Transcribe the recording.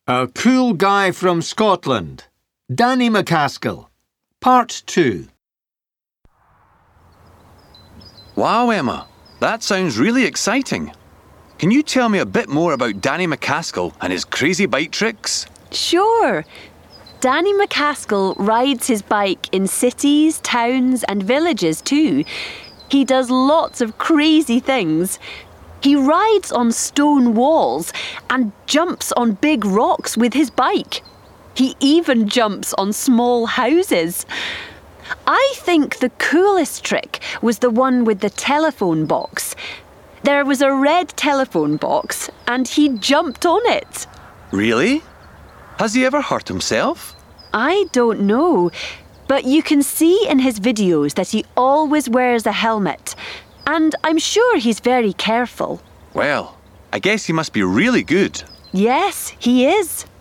A Cool Guy from Scotland. Danny McCaskill. Part 2. Wow, Emma, that sounds really exciting. Can you tell me a bit more about Danny McCaskill and his crazy bike tricks? Sure. Danny McCaskill rides his bike in cities, towns and villages too. He does lots of crazy things. He rides on stone walls and jumps on big rocks with his bike. He even jumps on small houses. I think the coolest trick was the one with the telephone box. There was a red telephone box and he jumped on it. Really? Has he ever hurt himself? I don't know, but you can see in his videos that he always wears a helmet. And I'm sure he's very careful. Well, I guess he must be really good. Yes, he is.